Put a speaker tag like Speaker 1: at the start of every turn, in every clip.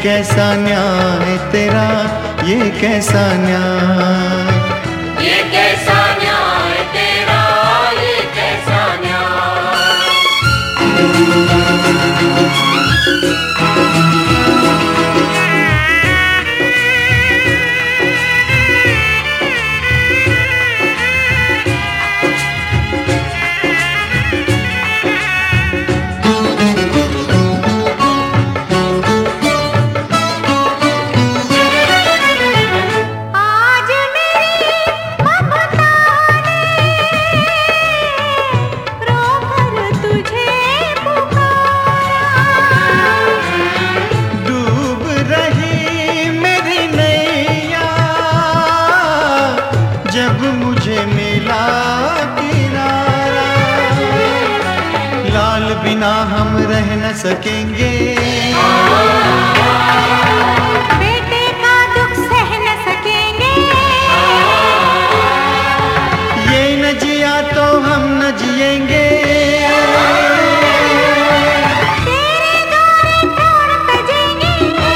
Speaker 1: कैसा न्याय तेरा, ये कैसा न्याय,
Speaker 2: ये कैसा न्याय तेरा, ये कैसा न्याय।
Speaker 1: जब मुझे मिला किनारा, लाल बिना हम रह न सकेंगे,
Speaker 2: बेटे का दुख सह न सकेंगे,
Speaker 1: ये न जिया तो हम न जिएंगे,
Speaker 2: तेरे द्वारे प्राण तजेंगे,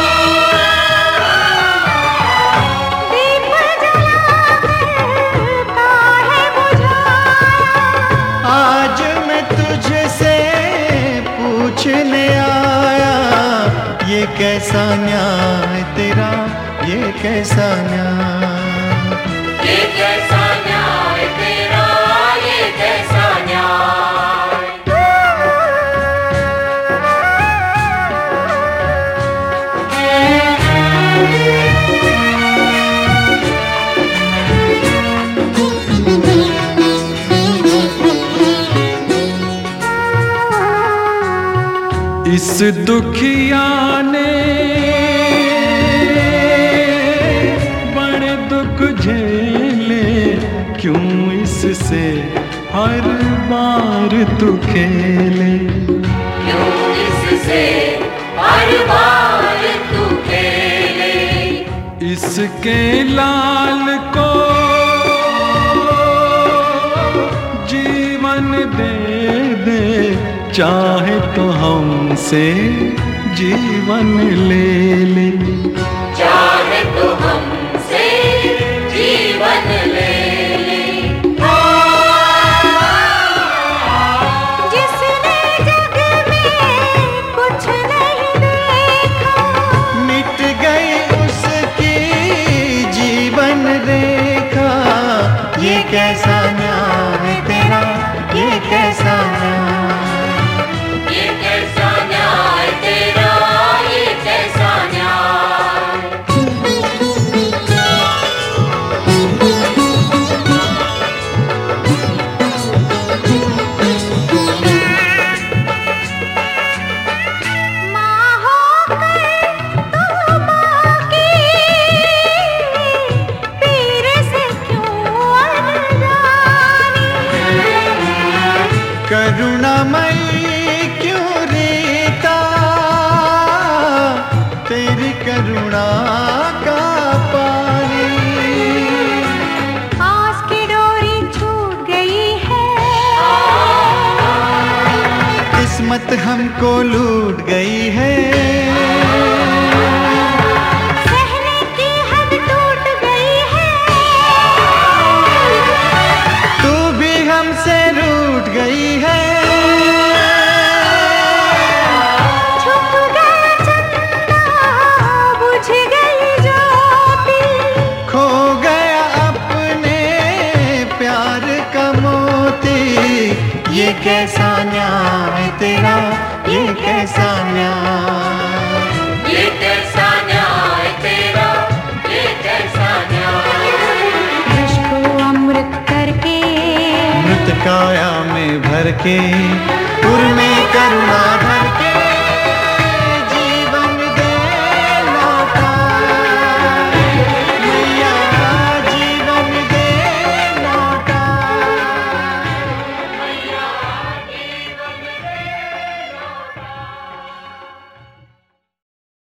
Speaker 2: दीप जलाकर काहे बुझाया।
Speaker 1: आज मैं तुझसे पूछने आया, ये कैसा न्याय तेरा, ये कैसा न्याय,
Speaker 2: ये कैसा न्याय तेरा, ये कैसा न्याय।
Speaker 1: इस दुखिया ने बड़े दुख झेले, क्यों इससे हर बार तू खेले,
Speaker 2: क्यों इससे हर बार तू खेले,
Speaker 1: इसके लाल को जीवन दे दे, चाहे तो हमसे जीवन ले ले,
Speaker 2: चाहे तो हमसे जीवन ले ले। जिसने जग में कुछ नहीं देखा,
Speaker 1: मिट गई उसकी जीवन रेखा, ये कैसा न्याय तेरा, ये कैसा न्याय,
Speaker 2: ये कैसा न्याय तेरा, ये कैसा न्याय। माँ होकर तू माँ की पीर से क्यों अनजानी,
Speaker 1: करुणामयी क्यों रीता, तेरी करुणा का पानी,
Speaker 2: आस की डोरी छूट गई है,
Speaker 1: किस्मत हमको लूट गई है,
Speaker 2: सहने की हद टूट गई है,
Speaker 1: तू भी हमसे रूठ गई है,
Speaker 2: छुप गया चंदा बुझ गई ज्योति,
Speaker 1: खो गया अपने प्यार का मोती, ये कैसा न्याय तेरा, ये कैसा न्याय,
Speaker 2: ये कैसा न्याय तेरा, ये कैसा न्याय। विष को अमृत करके
Speaker 1: मृत काया में भर के, उर में करुणा